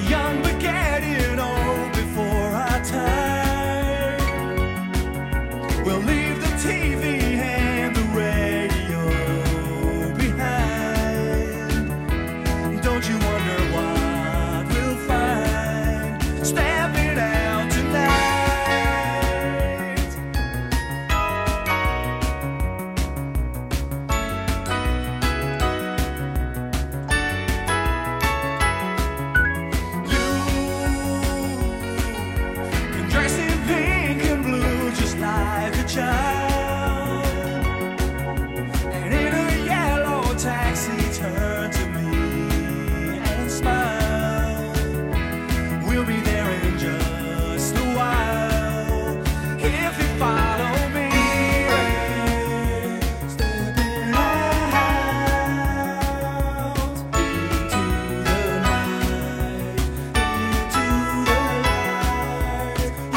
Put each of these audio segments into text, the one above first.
young but getting old before our time. We'll leave the TV and the radio behind. Don't you wonder what we'll find stepping out tonight? Dressed in pink and blue just like a child, and in a yellow taxi turn to me and smile. We'll be there in just a while if you follow me. Stepping out into the night, into the light.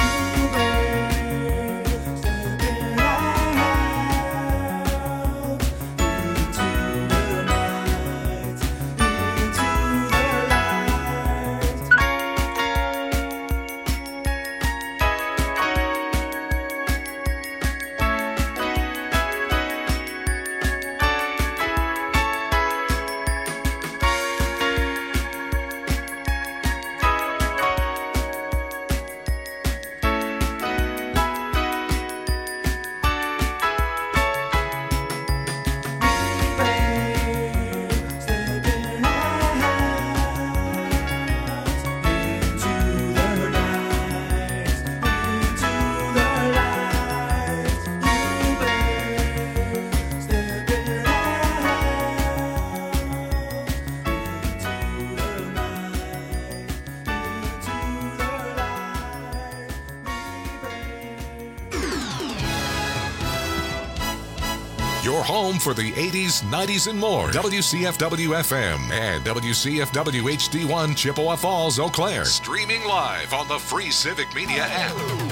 Your home for the 80s, 90s, and more. WCFW-FM and WCFW HD1 Chippewa Falls, Eau Claire. Streaming live on the free Civic Media app.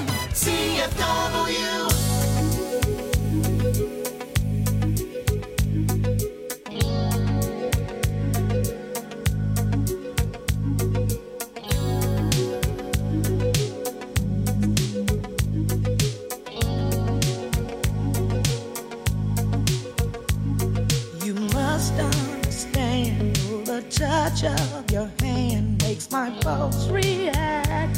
CFW. You must understand the touch of your hand makes my pulse react.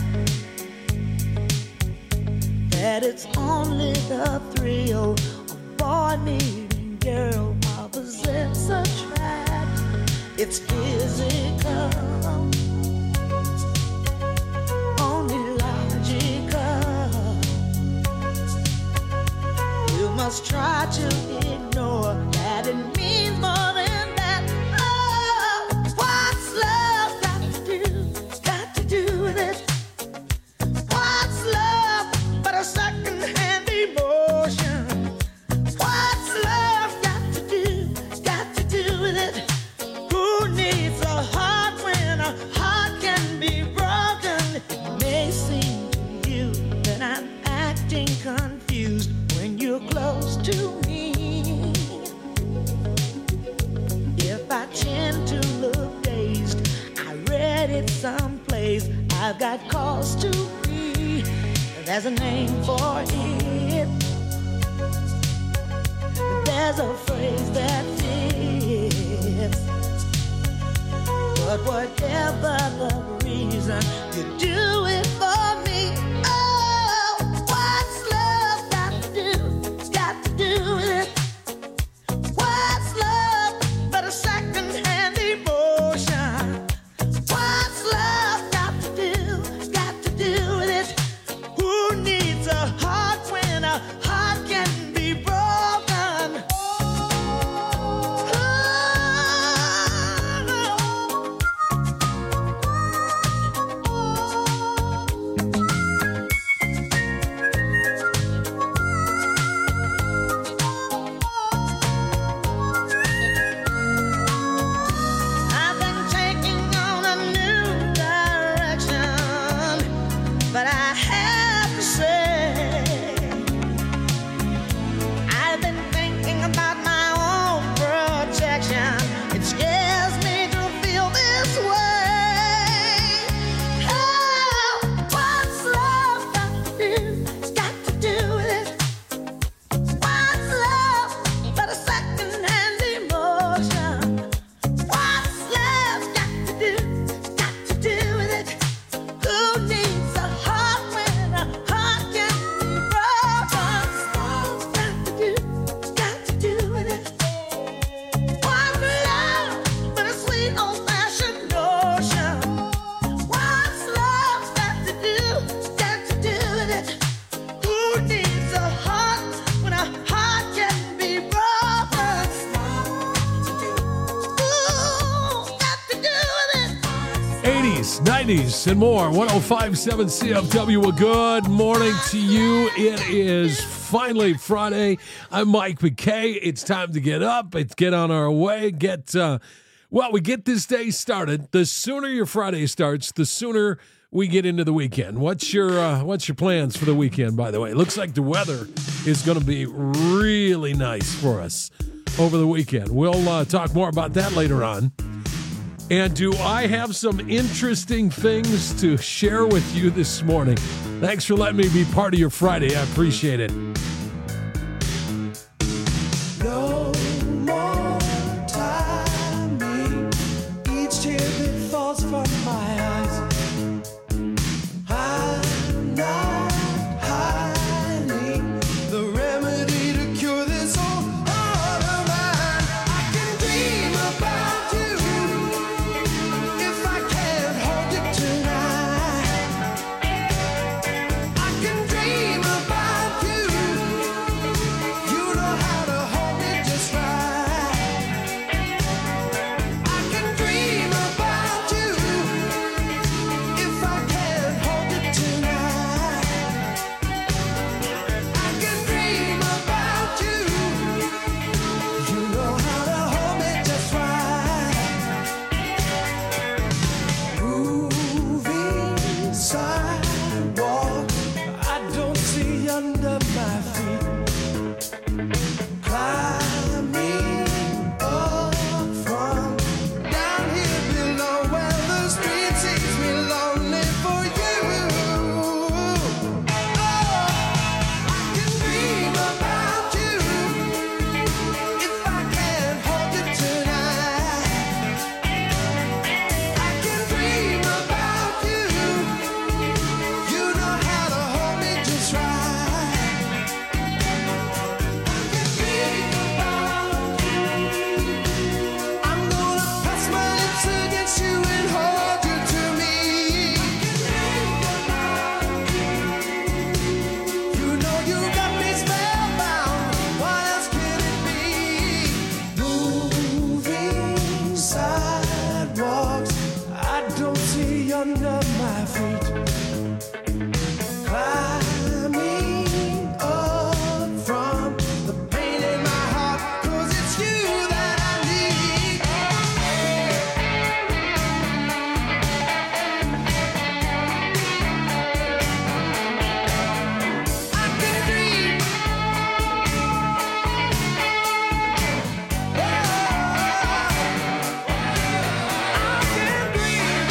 That it's only the thrill of boy meeting girl opposites attract. It's physical, only logical. You must try to ignore that it means more than that. Oh, what's love got to do? Got to do with it. What's love but a second-hand emotion? What's love got to do? Got to do with it. Who needs a heart when a heart can be broken? It may seem to you that I'm acting confused when you're close to me. If I tend to look dazed, I read it someplace. I've got cause to be. There's a name for it. There's a phrase that fits. But whatever the reason, you do it for me. Oh, what's love got to do? Got to do with it. What's love but a second-hand emotion? What's love got to do? Got to do with it. Who needs a heart when a heart can be broken? Oh, 80s, 90s, and more. 105.7 CFW. A good morning to you. It is finally Friday. I'm Mike McKay. It's time to get up. It's get on our way. We get this day started. The sooner your Friday starts, the sooner we get into the weekend. What's your plans for the weekend, by the way? It looks like the weather is going to be really nice for us over the weekend. We'll talk more about that later on. And do I have some interesting things to share with you this morning? Thanks for letting me be part of your Friday. I appreciate it. No more timing. Each tear that falls from my eyes. I'm not hiding the remedy to cure this whole heart of mine. I can dream about you if I can't hold you tonight. I can dream about you. You know how to hold me just right. I can dream about you if I can't hold you tonight. I can dream about you. You know how to hold me just right. Moving sidewalk, I don't see under my feet. Climbing up from down here below where the street sees me lonely for you. Oh, I can dream about you if I can't hold you tonight. I can dream about you. You know how to hold me just right. I'm gonna press my lips against you and hold you to me. You know you got me spellbound. What else can it be? Moving sidewalks, I don't see under my feet. Climbing up from the pain in my heart, 'cause it's you that I need. I can dream. I can dream.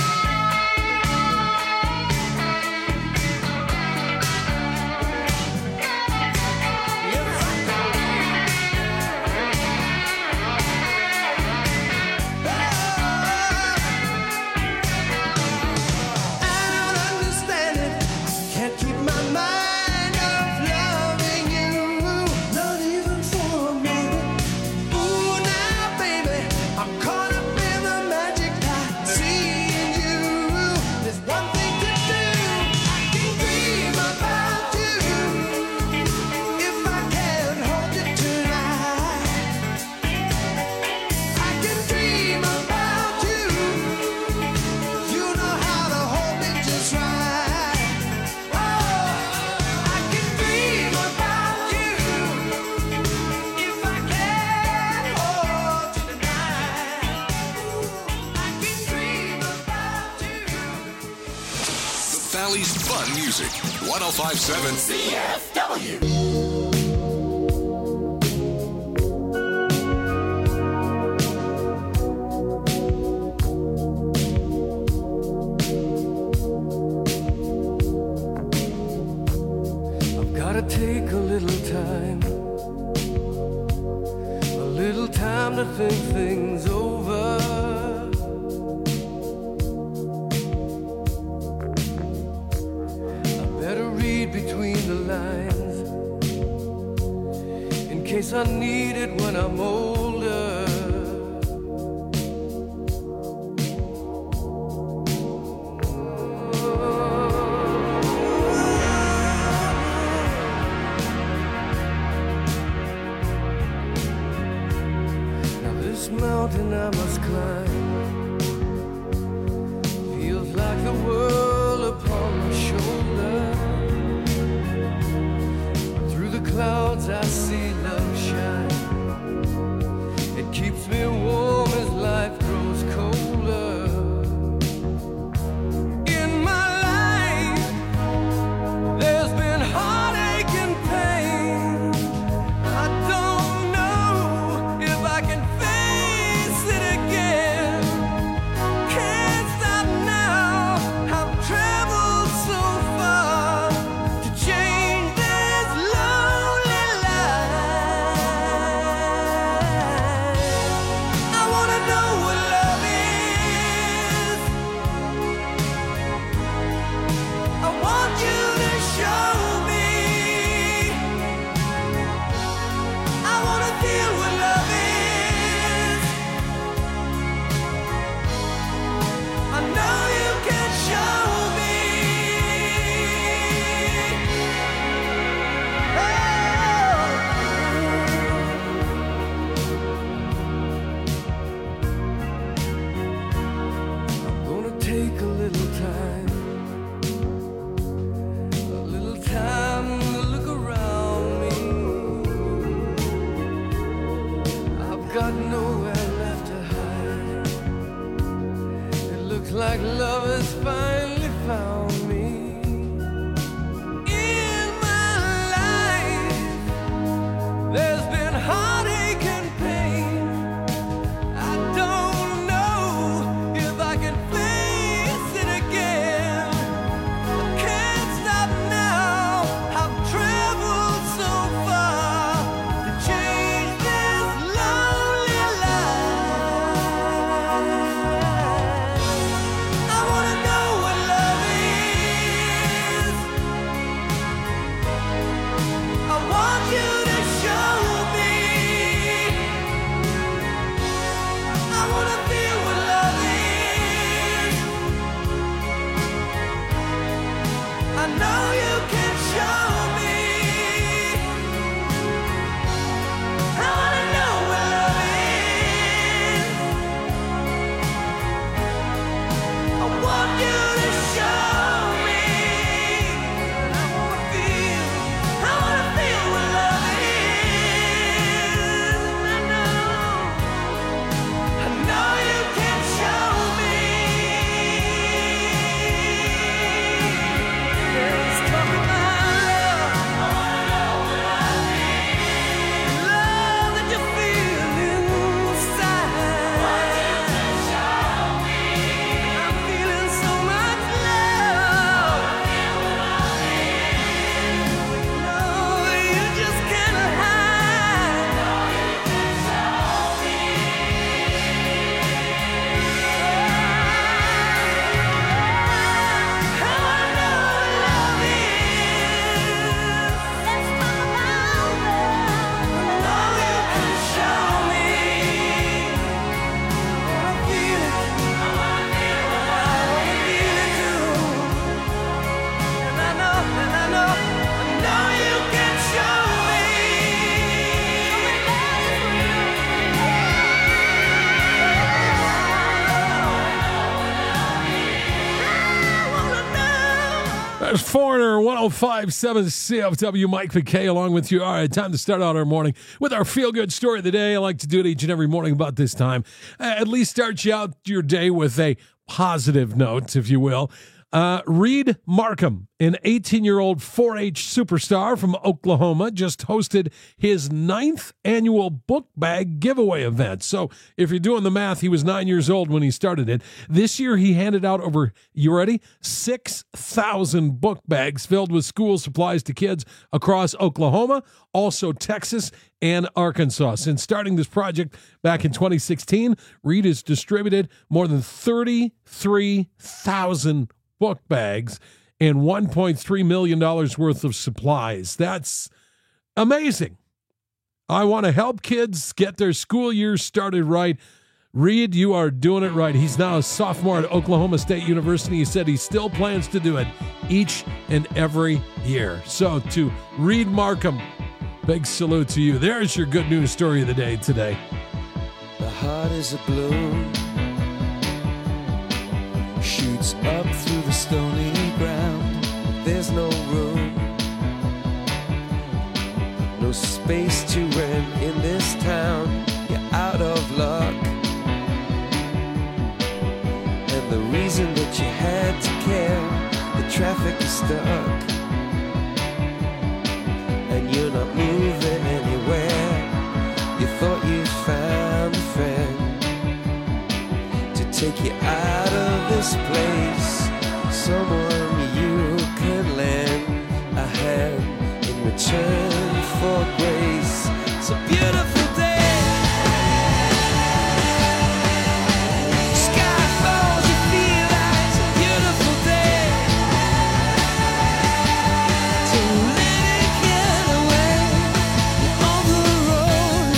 I don't understand it. Can't keep my mind off loving you, not even for a minute. Ooh, now, baby, I'm caught up in the magic I see in you. There's one thing to do. I can dream about you if I can't hold you tonight. I can dream about you. You know how to hold me just right. Oh, I can dream about you if I can't hold you tonight. I can dream about you. The Valley's fun music. 105.7 CFW. I've gotta take a little time to think things over. I better read between the lines in case I need it when I'm older. Now this mountain I must climb clouds I see love shine. It keeps me warm as life grows colder. In my life, there's been heartache and pain. I don't know if I can face it again. Can't stop now. I've traveled so far to change this lonely life. I wanna know what love is. I want you to show me. I wanna feel what love is. I know you can show me. I'm gonna take a little time to look around me. I've got nowhere left to hide. It looks like love has finally found me. In my life, there's been heartache and pain. I don't know if I can face it again. I can't stop now. I've traveled so far to change this lonely life. I wanna know what love is. I want you to show me. I wanna feel what love is. I know you can show me. I wanna know what love is. I want you to show me. I wanna feel what love is. I know you can show me. Let's talk about love. I wanna know what love is. Love that you feel inside. I'm feeling so much love. No, you just can't hide. I wanna know what love is. Let's talk about love. I know you can show me. I feel it. I wanna feel it too. And I know you can show me. There's Foreigner, 105.7 CFW, Mike McKay along with you. All right, time to start out our morning with our feel-good story of the day. I like to do it each and every morning about this time. At least start you out your day with a positive note, if you will. Reed Markham, an 18-year-old 4-H superstar from Oklahoma, just hosted his 9th annual book bag giveaway event. So if you're doing the math, he was 9 years old when he started it. This year, he handed out over, you ready, 6,000 book bags filled with school supplies to kids across Oklahoma, also Texas and Arkansas. Since starting this project back in 2016, Reed has distributed more than 33,000 book bags and $1.3 million worth of supplies. That's amazing. I want to help kids get their school year started right. Reed, you are doing it right. He's now a sophomore at Oklahoma State University. He said he still plans to do it each and every year. So to Reed Markham, big salute to you. There's your good news story of the day today. The heart is a balloon, shoots up through the stony ground. There's no room no space to rent in this town. You're out of luck. And the reason that you had to care, the traffic is stuck. And you're not moving anywhere. You thought you found a friend to take you out of this place. Someone you could lend a hand in return for grace. It's a beautiful day. Sky falls, you feel like it's a beautiful day. Don't let it get away. You're on the road,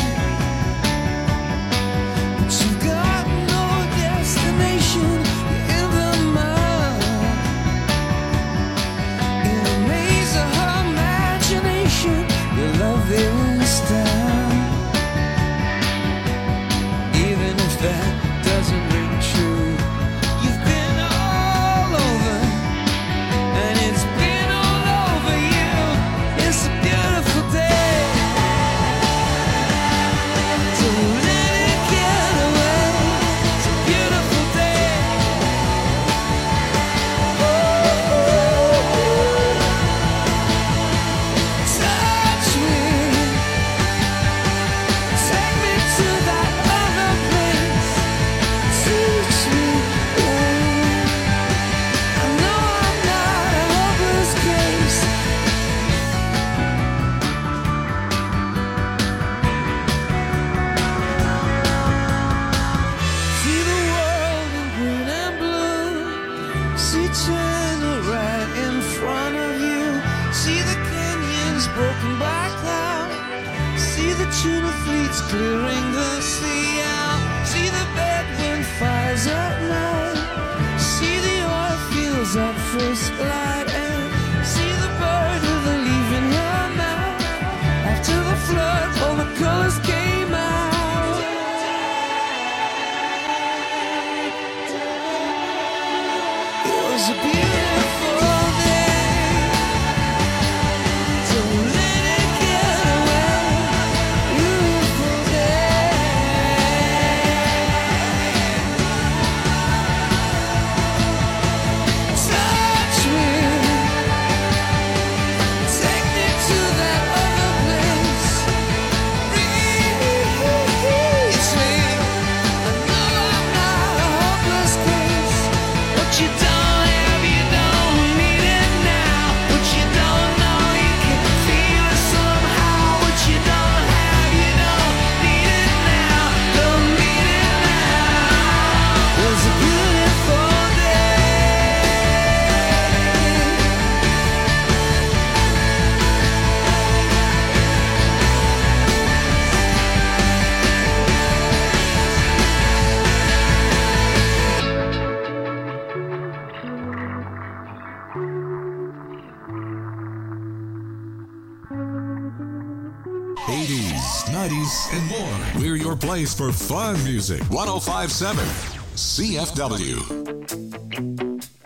but you've got no destination. You're in the mud, in a maze of her imagination. Your love is down. Even if that doesn't ring true, you've been all over, and it's been all over you. It's a beautiful day. Don't let it get away. It's a beautiful day. Touch me, take me to that other place. Teach me, I know I'm not a hopeless case. See the world in green and blue. See China right in front of you. See the canyons broken by cloud. See the tuna fleets clearing the sea out. See the bedroom fires at night. See the oil fields at first light. And see the bird with a leaf in her mouth. After the flood, all the colors came out. It was a beautiful day. Don't let it get away. Beautiful day. Touch me, take me to that other place. Reach me, I know I'm not a hopeless case. What you don't have, you don't need it now. What you don't know, you can feel it somehow. What you don't have, you don't need it now. Don't need it now. It was a beautiful day. '80s, '90s, and more. We're your place for fun music. 1057 CFW.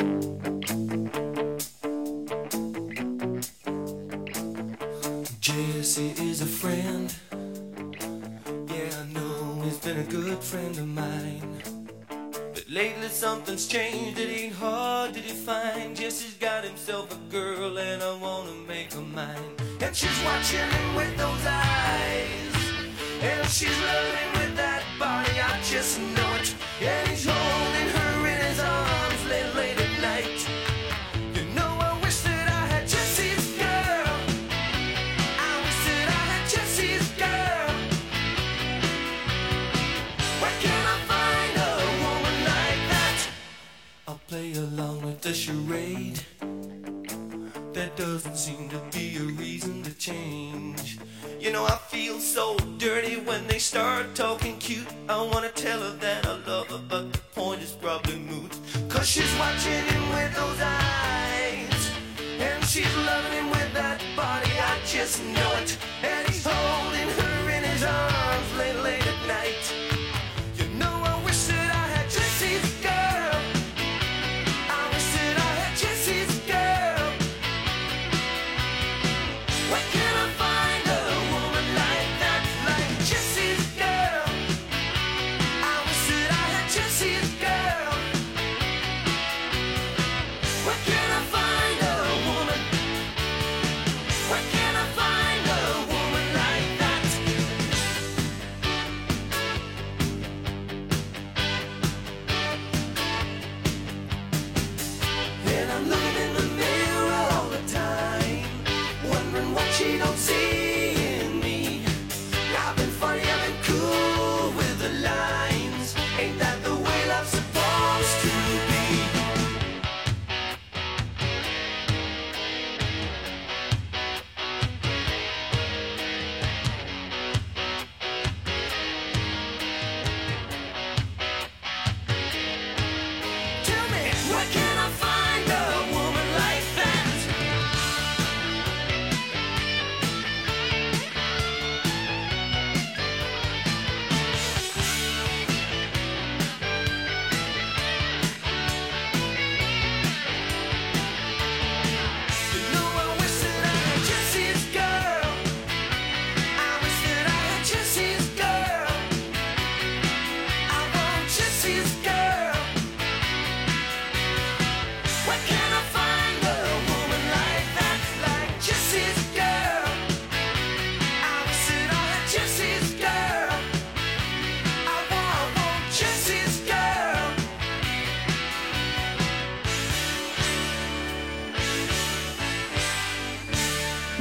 Jesse is a friend. Yeah, I know he's been a good friend of mine. But lately something's changed, it ain't hard to define. Jesse's got himself a girl and I wanna make her mine. And she's watching him with those eyes, and she's loving him with that body, I just know it. And he's holding her in his arms late at night. You know I wish that I had Jesse's girl. I wish that I had Jesse's girl. Where can I find a woman like that? I'll play along with the charade. There doesn't seem to be a reason to change. You know I feel so dirty when they start talking cute. I wanna tell her that I love her, but the point is probably moot. 'Cause she's watching him with those eyes, and she's loving him with that body, I just know it. And he's holding her in his arms late at night. You know I wish that I had Jesse's girl. I wish that I had Jesse's girl. Where can I find a woman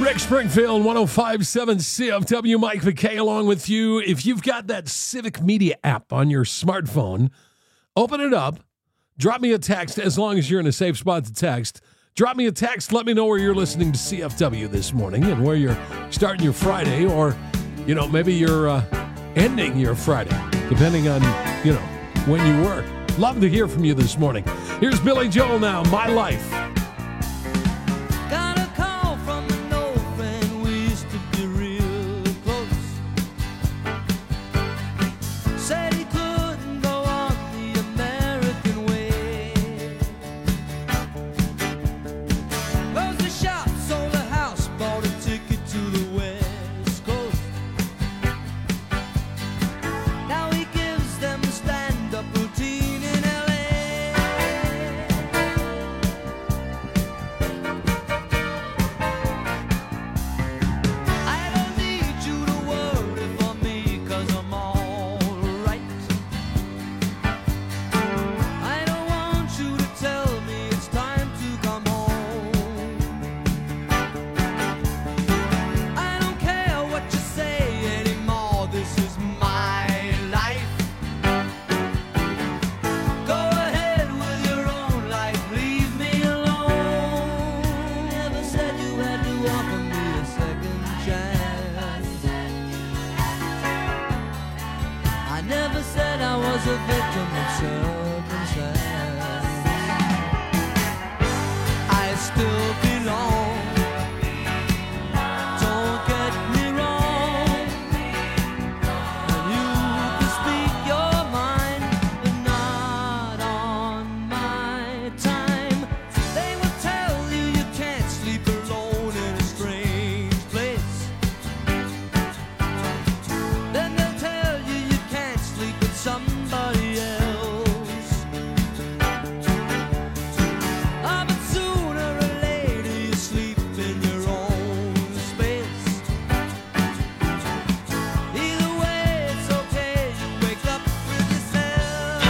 Rick Springfield, 105.7 CFW, Mike McKay along with you. If you've got that Civic Media app on your smartphone, open it up, drop me a text as long as you're in a safe spot to text. Drop me a text, let me know where you're listening to CFW this morning and where you're starting your Friday, or, you know, maybe you're ending your Friday, depending on, you know, when you work. Love to hear from you this morning. Here's Billy Joel now, My Life. Got a call from an old friend, we used to be real close. Said he couldn't go on the American way. Closed the shop, sold a house, bought a ticket to the West Coast. Now he gives them a stand-up routine in LA. I don't need you to worry for me, 'cause I'm alright. I don't want you to tell me it's time to come home. I don't care what you say anymore, this is my life. Go ahead with your own life, leave me alone. Never said you had to offer me a second chance. I never said I was a victim of circumstance. I still belong. Don't get me wrong. And you can speak your mind, but not on my time. They will tell you you can't sleep alone in a strange place. Then they'll tell you you can't sleep with somebody else. Ah, but sooner or later you sleep in your own space. Either way, it's okay, you wake up with yourself.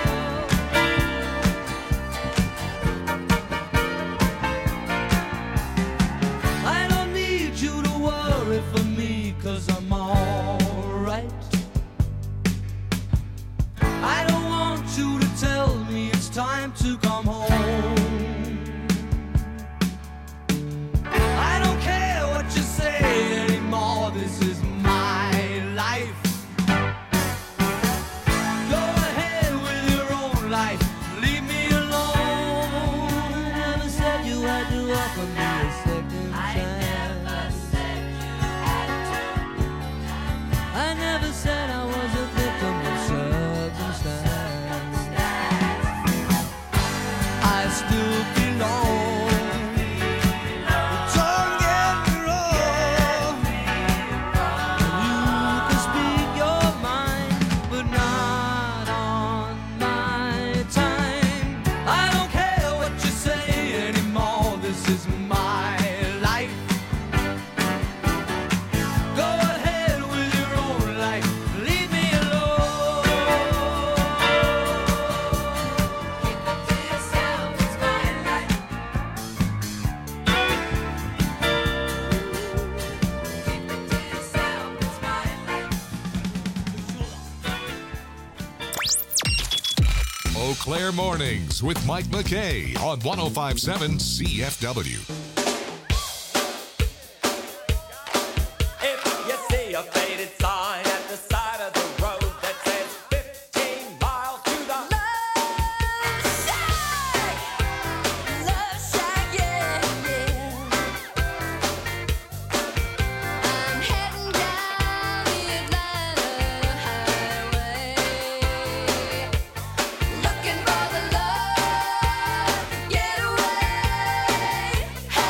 I don't need you to worry for me, 'cause I'm alright. I don't want you to tell me it's time to come home. I don't care what you say anymore, this is my life. Go ahead with your own life, leave me alone. Never said you had to offer me a second chance. I never said I was a victim of circumstance. I still belong. Don't get me wrong. You can speak your mind, but not on my time. I don't care what you say anymore, this is my life. Go ahead with your own life, leave me alone. Keep it to yourself, it's my life. Keep it to yourself, it's my life. Eau Claire Mornings with Mike McKay on 105.7 CFW. If you see a faded sign at the side of the road that says 15 miles to the Love shack, yeah, yeah. I'm heading down the Atlanta highway, looking for the love, get away.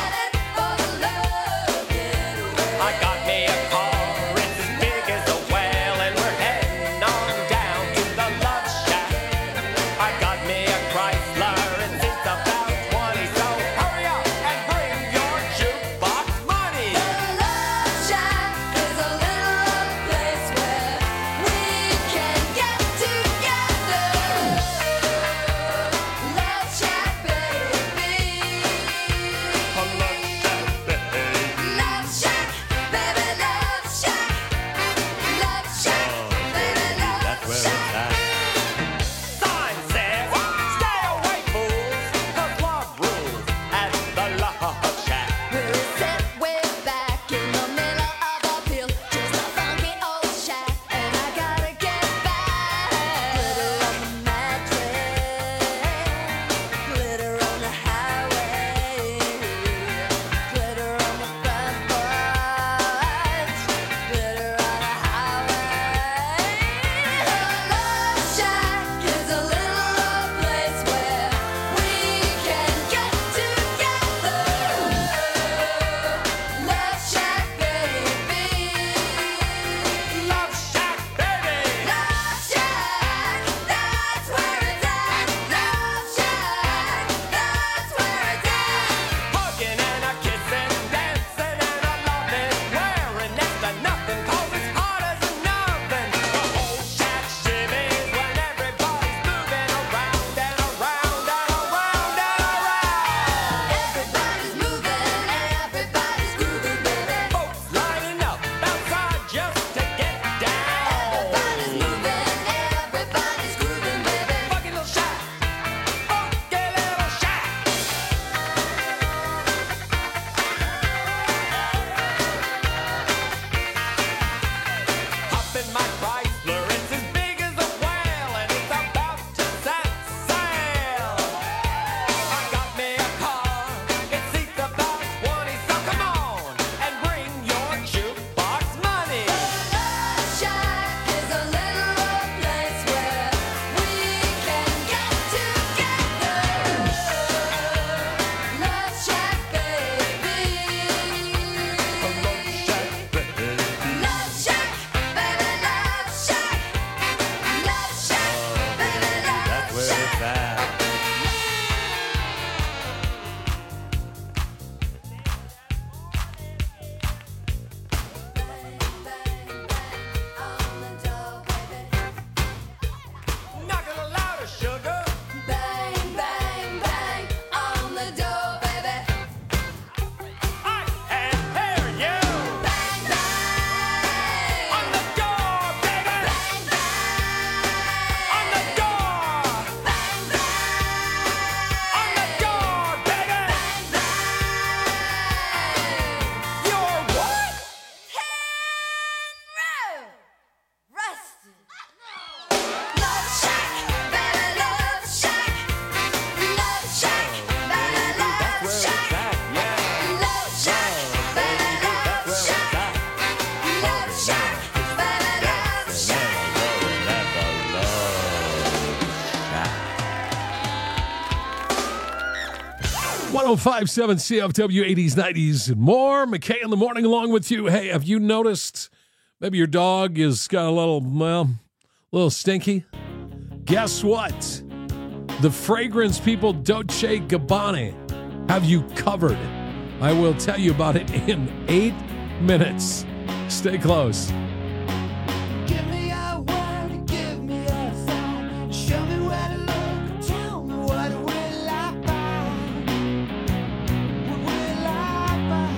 1057 CFW 80s, 90s, and more. McKay in the morning along with you. Hey, have you noticed maybe your dog has got a little stinky? Guess what? The fragrance people Dolce & Gabbana have you covered. I will tell you about it in 8 minutes. Stay close. Give me a word, give me a sign. Show me where to look, tell me what will I find? What will I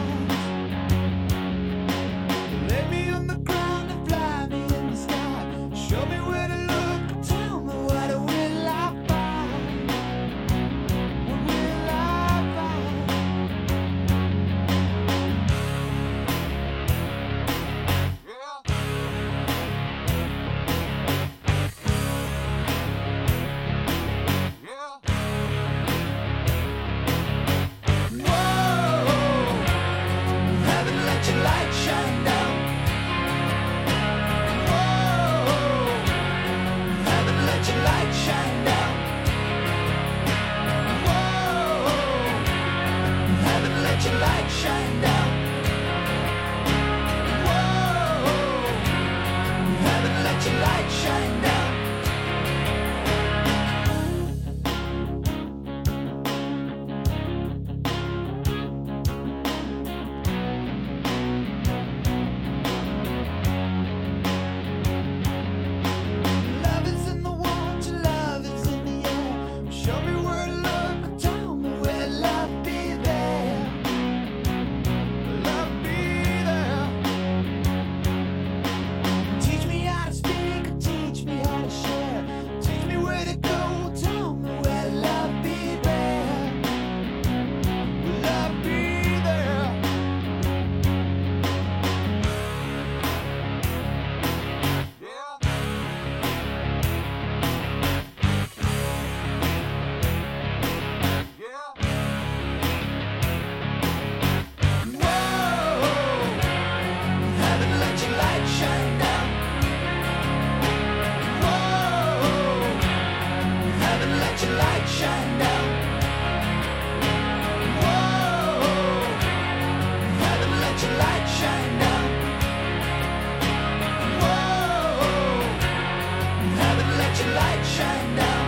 find? Lay me on the ground and fly me in the sky. Show me where to look, tell me what will I find? What will I find? Haven't let your light shine down. Whoa, haven't let your light shine down. Whoa, haven't let your light shine down. Whoa, haven't let your light shine down. Love is in the water, love is in the air. Show me where to look, tell me where love be there. Love be there. Teach me how to speak, teach me how to share. Teach me where to go, tell me where love be there. Will love be there? Whoa, haven't let your light shine down. Whoa, haven't let your light shine down. Whoa, haven't let your light shine down. Whoa, haven't let your light shine down.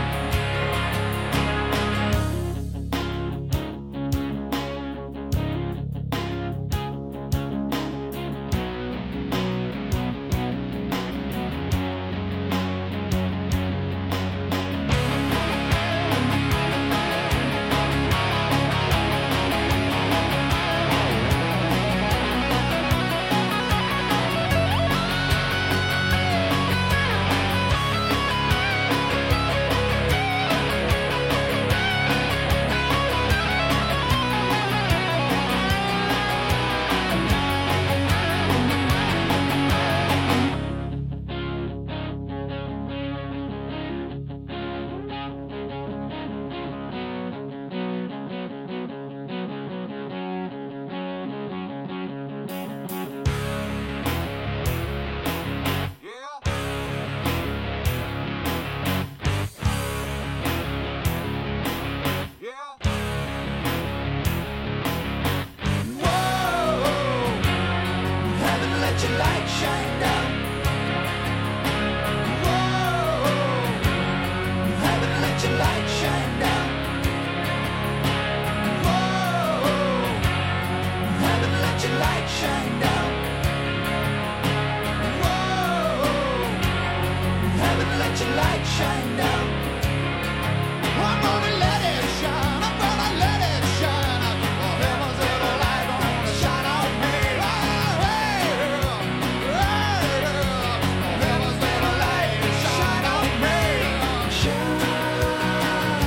Whoa, haven't let your light shine down. Whoa, haven't let your light shine down. Whoa, haven't let your light shine down. Whoa, haven't let your light shine down. I'm gonna let it shine. I'm gonna let it shine. Oh, heaven's little light gonna shine on me. Oh, hey, hey, oh, heaven's little light shine on me. Shine,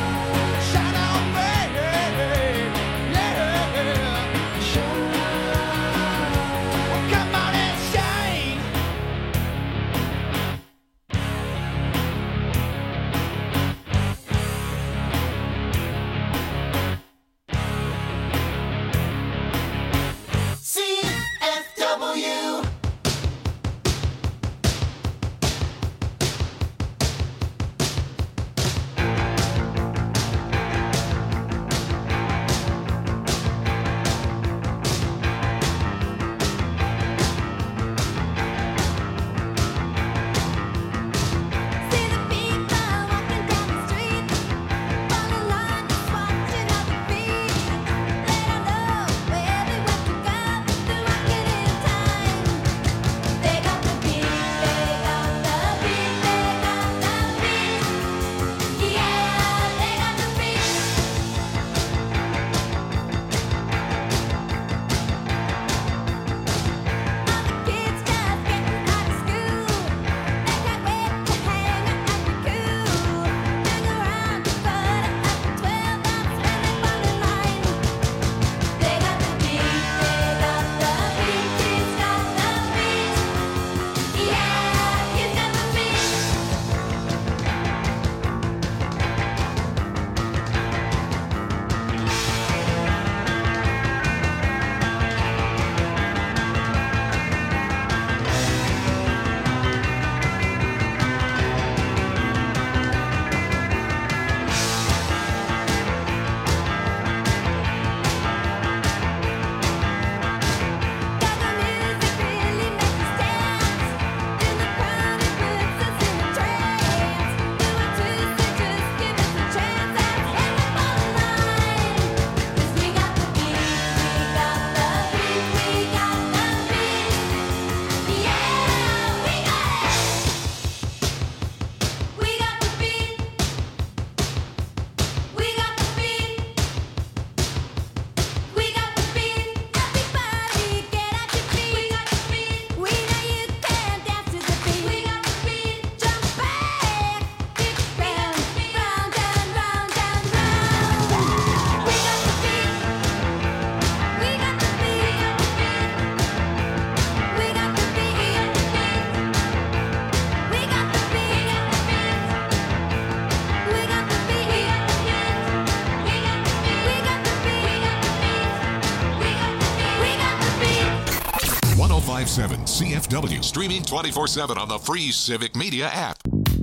1057 CFW. Streaming 24/7 on the free Civic Media app.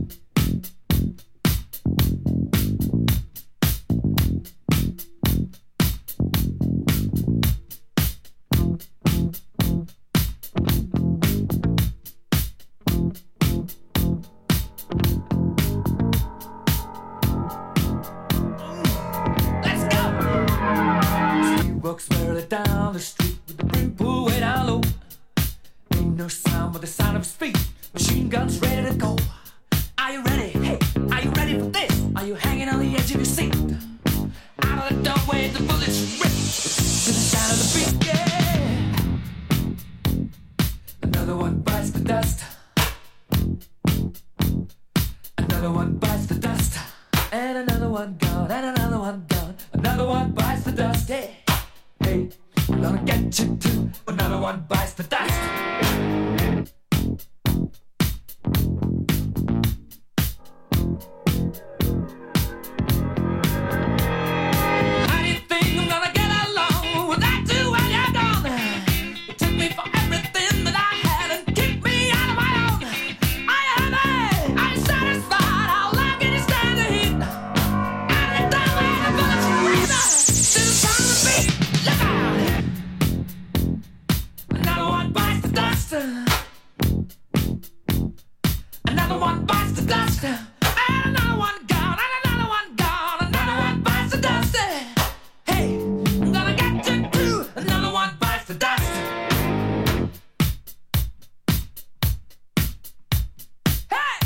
Let's go! She walks merrily down the street with the brim pulled way down low. Ain't no sound but the sound of his feet. Machine guns ready to go. Are you ready? Hey, are you ready for this? Are you hanging on the edge of your seat? Out of the doorway, the bullets rip to the sound of the beat. Yeah. Another one bites the dust. Another one bites the dust. And another one gone, and another one gone. Another one bites the dust. Hey, hey, I'm gonna get you too. Another one bites the dust. How do you think I'm gonna get along without you when you're gone? You took me for everything that I had and kicked me out of my own. Are you happy? Are you satisfied? How long can you stand the heat? Out of the doorway, the bullets rip to the sound of the beat. Look out! Another one bites the dust. Another one bites the dust. And another one gone, and another one gone. Another one bites the dust. Hey, I'm gonna get you too. Another one bites the dust. Hey!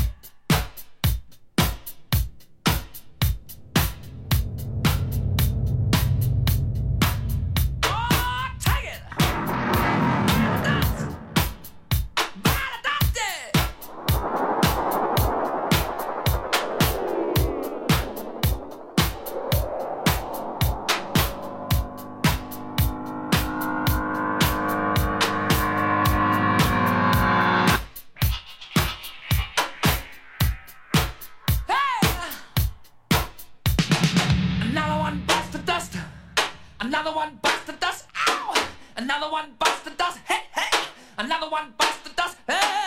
Oh, take it! Dust! Bite the dust! Hey! Another one bites the dust. Another one bites the dust. Ow! Another one bites the dust. Hey, hey! Another one bites the dust.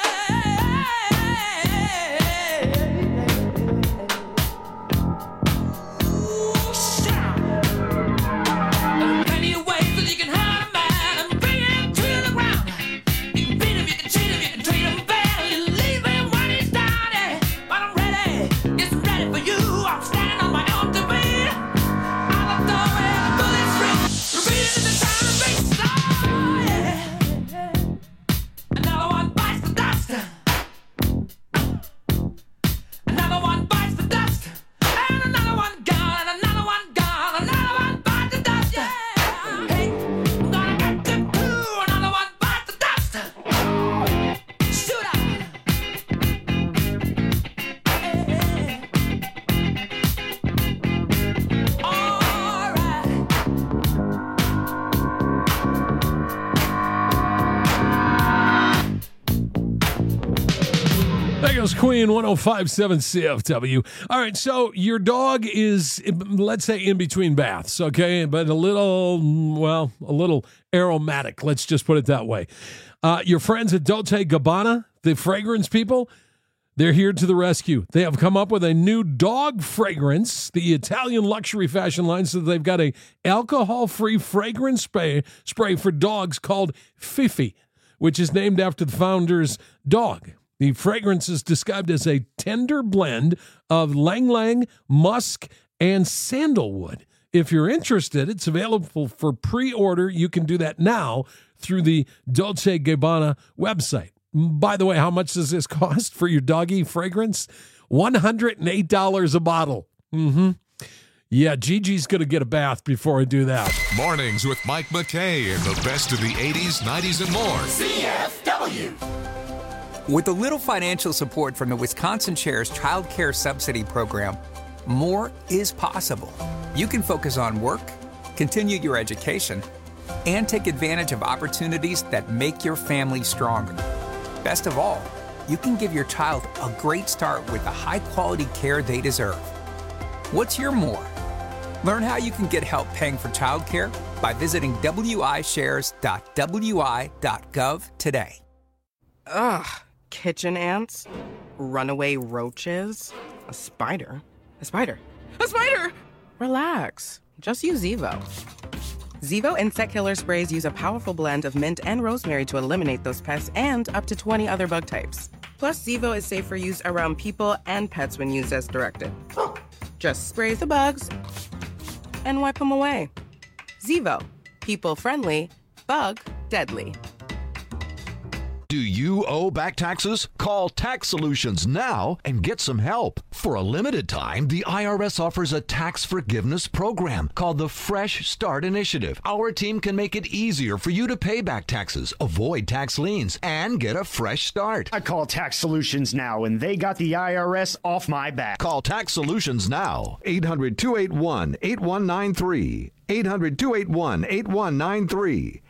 Ooh, shit! There are plenty of ways that you can hurt a man and bring him to the ground. You can beat him, you can cheat him, you can treat him bad, you leave him when he's down. Yeah. But I'm ready, yes, I'm ready for you. I'm standing on my own to beat. Out the doorway, the bullets rip, repeating in the sound of beats. Oh, yeah. Another one bites the dust. Another one bites the dust. And another one gone, and another one gone. Another one bites the dust. Yeah. Hey, I'm gonna get you too. Another one bites the dust. Shoot up. Hey. All right. There goes Queen 1057 CFW. All right, so your dog is, let's say, in between baths, okay, but a little aromatic. Let's just put it that way. Your friends at Dolce & Gabbana, the fragrance people, they're here to the rescue. They have come up with a new dog fragrance, the Italian luxury fashion line, so they've got a alcohol-free fragrance spray for dogs called Fifi, which is named after the founder's dog. The fragrance is described as a tender blend of Lang Lang, musk, and sandalwood. If you're interested, it's available for pre-order. You can do that now through the Dolce & Gabbana website. By the way, how much does this cost for your doggy fragrance? $108 a bottle. Yeah, Gigi's going to get a bath before I do that. Mornings with Mike McKay and the best of the 80s, 90s, and more. CFW. With a little financial support from the Wisconsin Chair's Child Care Subsidy Program, more is possible. You can focus on work, continue your education, and take advantage of opportunities that make your family stronger. Best of all, you can give your child a great start with the high-quality care they deserve. What's your more? Learn how you can get help paying for childcare by visiting wishares.wi.gov today. Ugh, kitchen ants, runaway roaches, a spider. A spider! Relax, just use Zevo. Zevo insect killer sprays use a powerful blend of mint and rosemary to eliminate those pests and up to 20 other bug types. Plus, Zevo is safe for use around people and pets when used as directed. Just spray the bugs and wipe them away. Zevo, people friendly, bug deadly. Do you owe back taxes? Call Tax Solutions now and get some help. For a limited time, the IRS offers a tax forgiveness program called the Fresh Start Initiative. Our team can make it easier for you to pay back taxes, avoid tax liens, and get a fresh start. I call Tax Solutions now, and they got the IRS off my back. Call Tax Solutions now. 800-281-8193. 800-281-8193.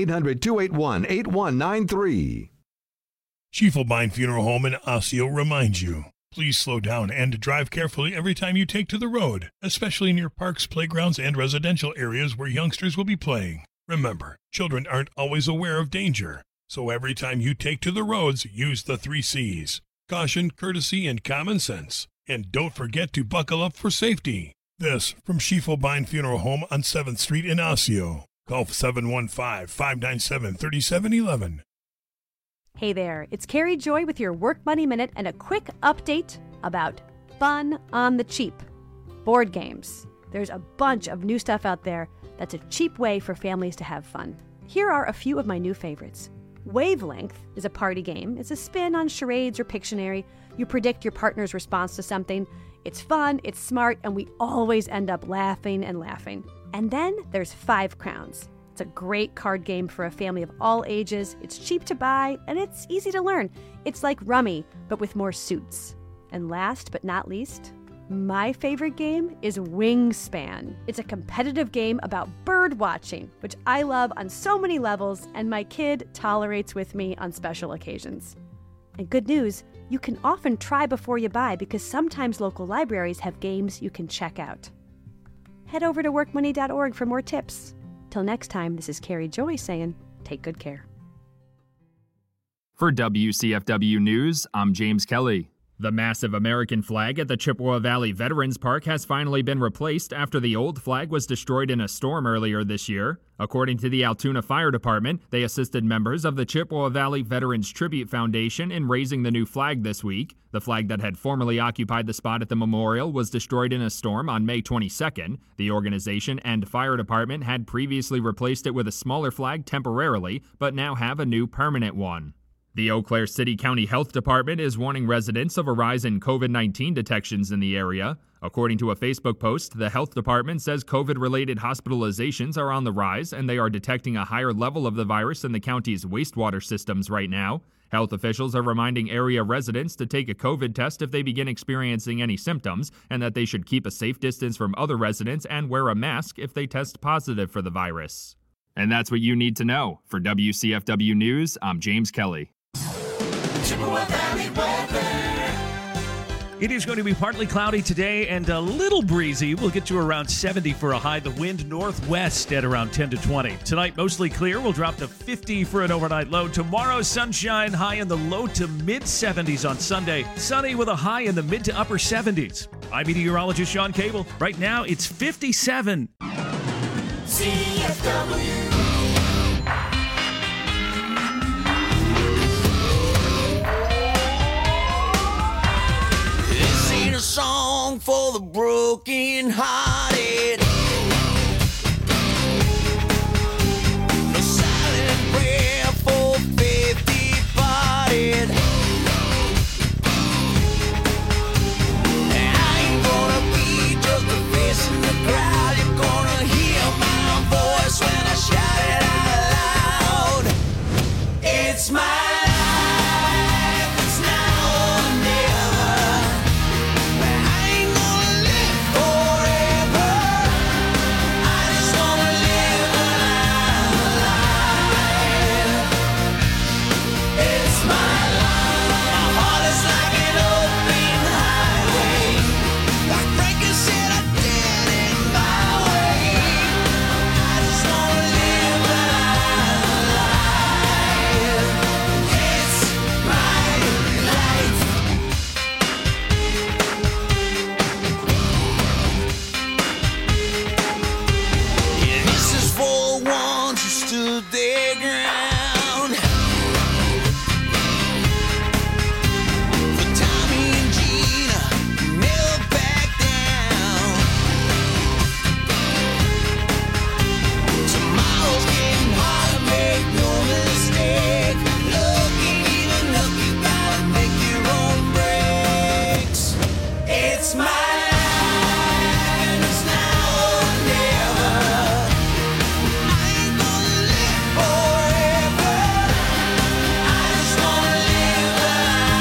800-281-8193. Schiefelbein Funeral Home in Osseo reminds you, please slow down and drive carefully every time you take to the road, especially near parks, playgrounds, and residential areas where youngsters will be playing. Remember, children aren't always aware of danger, so every time you take to the roads, use the 3 C's: caution, courtesy, and common sense. And don't forget to buckle up for safety. This from Schiefelbein Funeral Home on 7th Street in Osseo. Call 715-597-3711. Hey there, it's Carrie Joy with your Work Money Minute and a quick update about fun on the cheap. Board games. There's a bunch of new stuff out there that's a cheap way for families to have fun. Here are a few of my new favorites. Wavelength is a party game. It's a spin on charades or Pictionary. You predict your partner's response to something. It's fun, it's smart, and we always end up laughing and laughing. And then there's 5 Crowns. It's a great card game for a family of all ages. It's cheap to buy, and it's easy to learn. It's like Rummy, but with more suits. And last but not least, my favorite game is Wingspan. It's a competitive game about bird watching, which I love on so many levels, and my kid tolerates with me on special occasions. And good news, you can often try before you buy because sometimes local libraries have games you can check out. Head over to workmoney.org for more tips. Till next time, this is Carrie Joy saying, take good care. For WCFW News, I'm James Kelly. The massive American flag at the Chippewa Valley Veterans Park has finally been replaced after the old flag was destroyed in a storm earlier this year. According to the Altoona Fire Department, they assisted members of the Chippewa Valley Veterans Tribute Foundation in raising the new flag this week. The flag that had formerly occupied the spot at the memorial was destroyed in a storm on May 22nd. The organization and fire department had previously replaced it with a smaller flag temporarily, but now have a new permanent one. The Eau Claire City County Health Department is warning residents of a rise in COVID-19 detections in the area. According to a Facebook post, the health department says COVID-related hospitalizations are on the rise and they are detecting a higher level of the virus in the county's wastewater systems right now. Health officials are reminding area residents to take a COVID test if they begin experiencing any symptoms and that they should keep a safe distance from other residents and wear a mask if they test positive for the virus. And that's what you need to know. For WCFW News, I'm James Kelly. Chippewa Valley weather. It is going to be partly cloudy today and a little breezy. We'll get to around 70 for a high. The wind northwest at around 10 to 20. Tonight, mostly clear. We'll drop to 50 for an overnight low. Tomorrow, sunshine, high in the low to mid-70s on Sunday. Sunny with a high in the mid to upper 70s. I'm meteorologist Sean Cable. Right now, it's 57. CFW. A song for the broken hearted. No silent prayer for faith departed. I ain't gonna be just a face in the crowd. You're gonna hear my voice when I shout it out loud. It's my life, it's now or never. I ain't gonna live forever. their ground. For Tommy and Gina, never back down. Tomorrow's getting hard, make no mistake. Looking even up, you gotta make your own breaks. It's my life, it's now or never. I ain't gonna live forever. I just wanna live a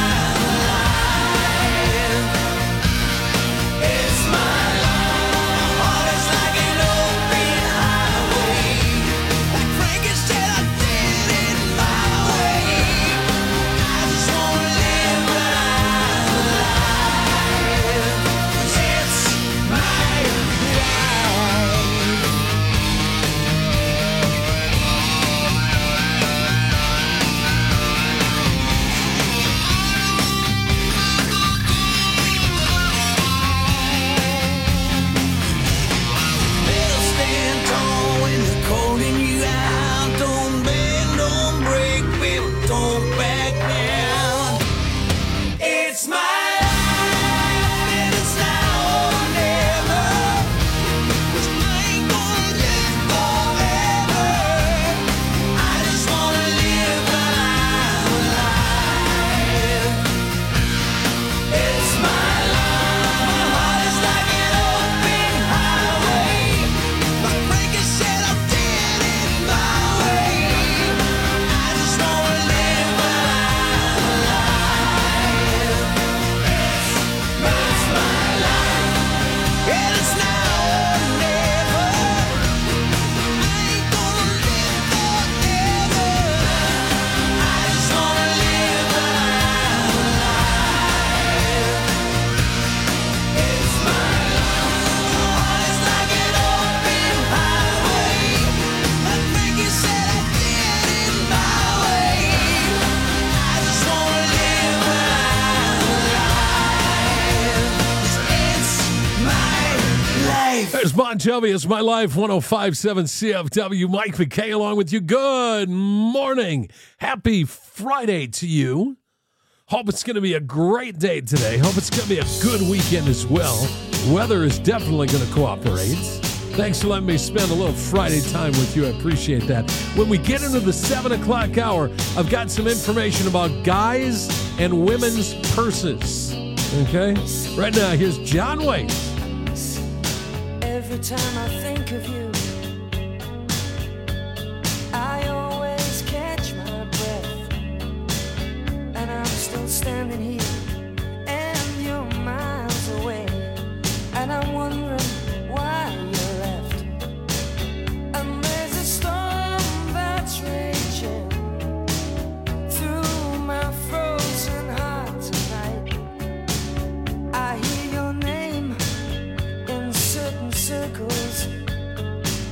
life. It's my life. My heart is like an open highway. Like Frankie said, I did it my way. I just wanna live a life. 'Cause it's my life. Better stand tall when they're calling you out. Don't bend, don't break, baby, don't back down. It's my life, and it's now or never. 'Cause I ain't gonna live forever. I just wanna live a life. It's my life. My heart is like an open highway. Like Frankie said, I did it my way. I just wanna live a life. It's my life. And it's now or never. I ain't gonna live forever. I just wanna live a life. It's my life. My heart is like an open highway. Like Frankie said, I did it my way. I just wanna live a life. It's my life. There's Bon Jovi. It's My Life, 105.7 CFW. Mike McKay along with you. Good morning. Happy Friday to you. Hope it's going to be a great day today. Hope it's going to be a good weekend as well. Weather is definitely going to cooperate. Thanks for letting me spend a little Friday time with you. I appreciate that. When we get into the 7 o'clock hour, I've got some information about guys and women's purses. Okay? Right now, here's John Wayne. Every time I think of you, I always catch my breath. And I'm still standing here, and you're miles away. And I'm wondering why you left. And there's a storm that's raging through my frozen heart tonight. I hear your name in certain circles,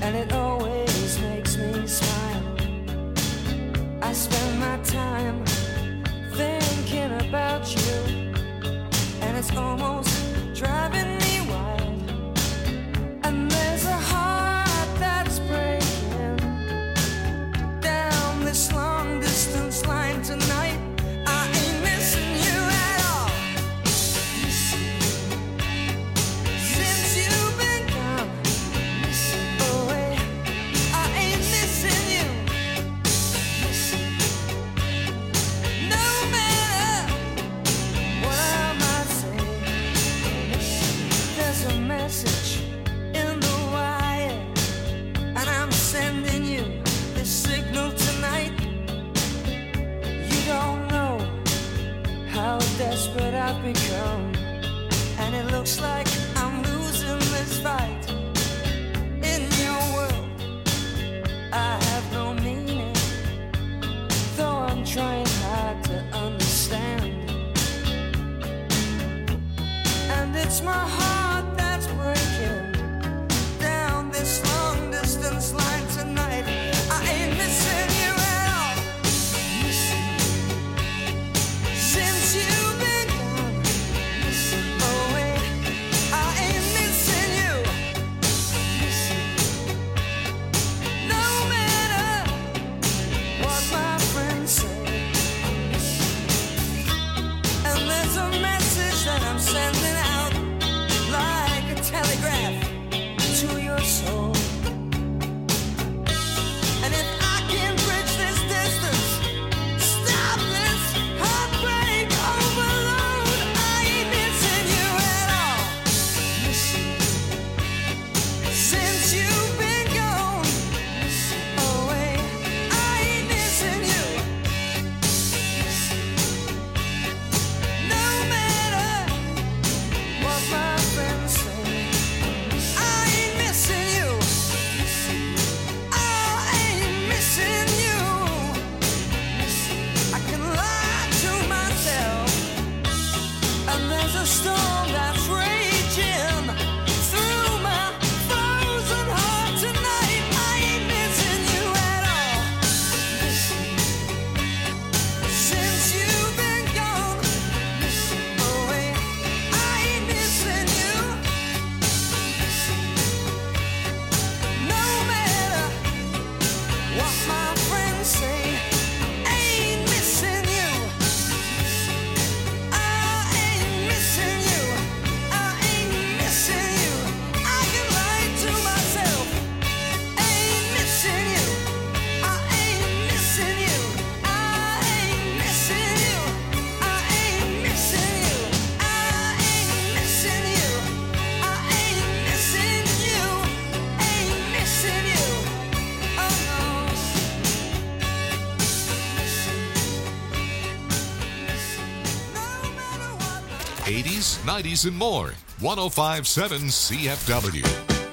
80s, 90s, and more. 1057 CFW.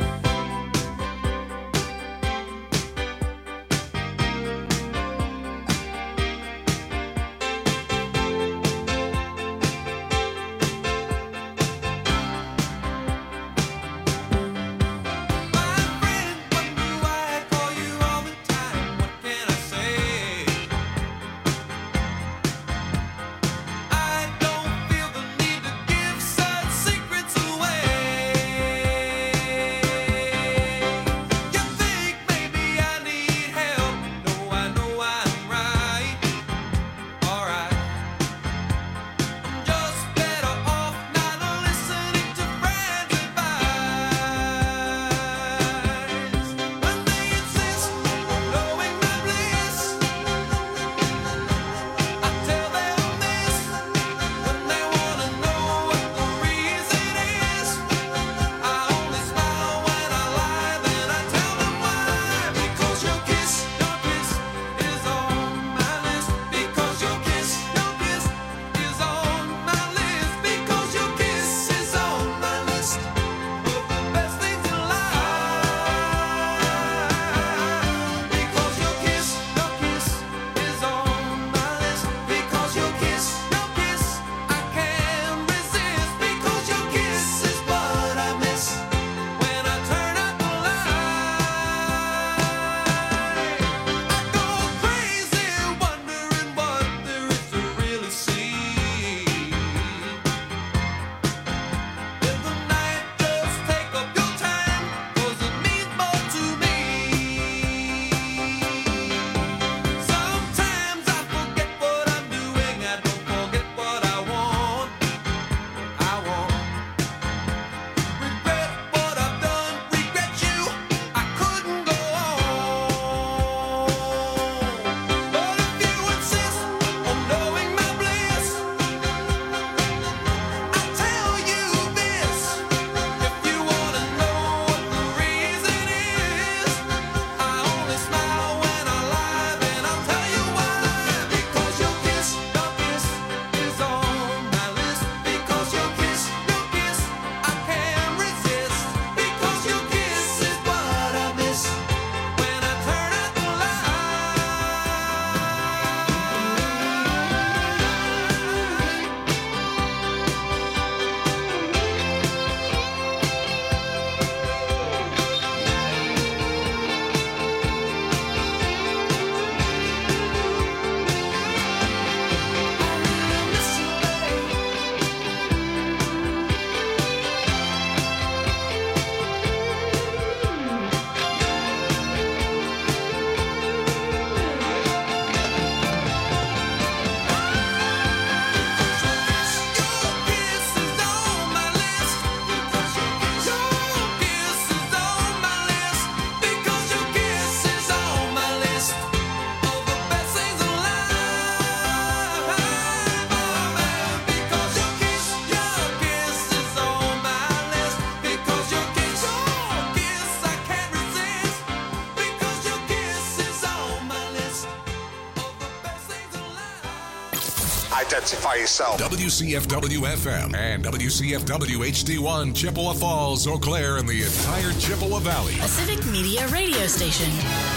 Secrets away. Identify yourself. WCFW FM and WCFW HD1 Chippewa Falls, Eau Claire, and the entire Chippewa Valley. A Civic Media radio station.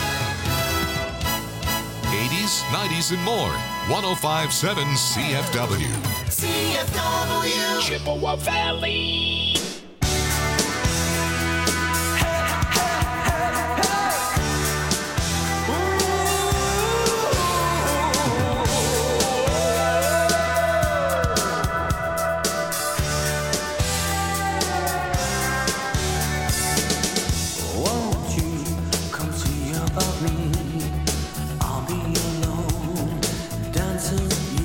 80s, 90s, and more. 1057 CFW. CFW. Chippewa Valley.